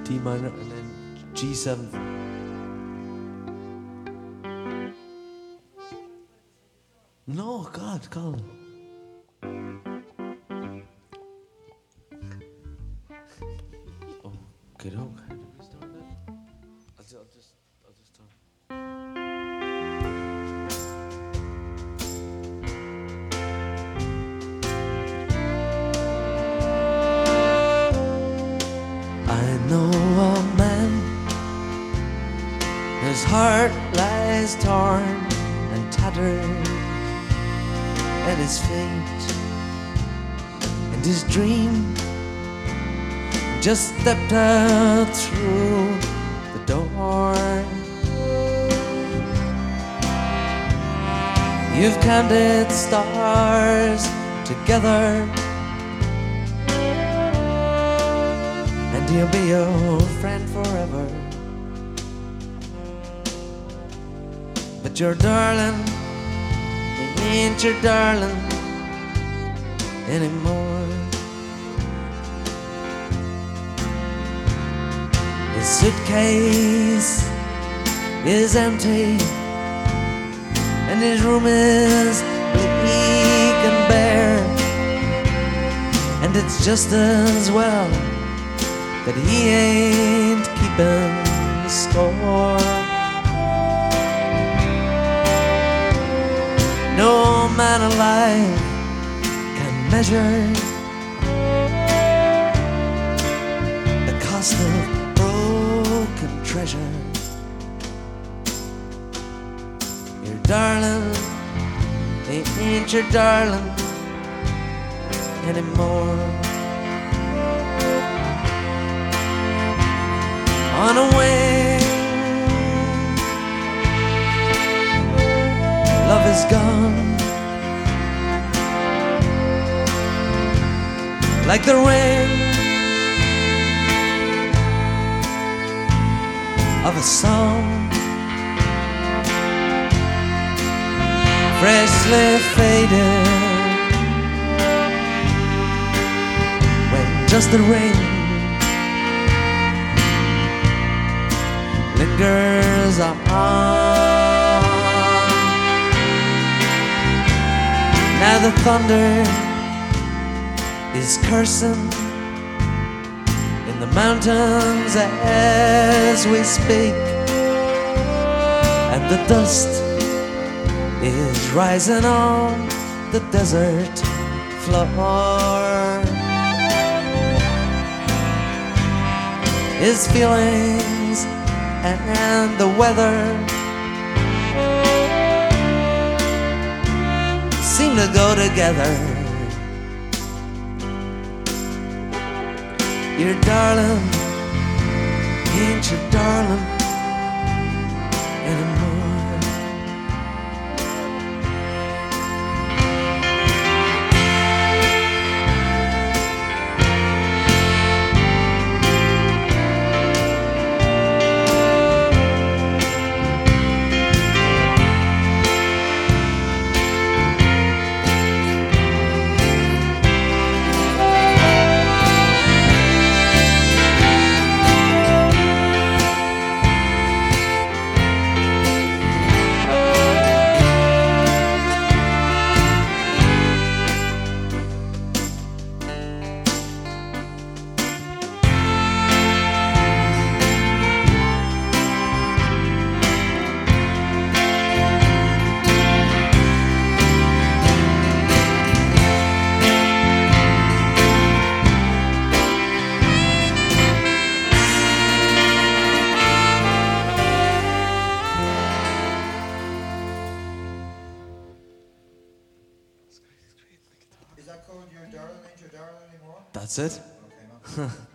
D minor, and then G7. No, God, Colin. Oh, okay, okay. I'll just turn. I know a man, his heart lies torn and tattered at his feet, and his dream just stepped out through the door. You've counted stars together, and he'll be your friend forever. But your darling, he ain't your darling anymore. His suitcase is empty, and his room is bleak and bare, and it's just as well that he ain't keeping score. No man alive can measure the cost of broken treasure. Your darling, he ain't your darling anymore. On a wing, love is gone, like the rain of a song, freshly faded, when just the rain lingers on. Now the thunder is cursing in the mountains as we speak, and the dust is rising on the desert floor. His feelings and the weather seem to go together. Your darling ain't your darling anymore. Is that called Your Darling Ain't Your Darling Anymore? That's it. Okay, no.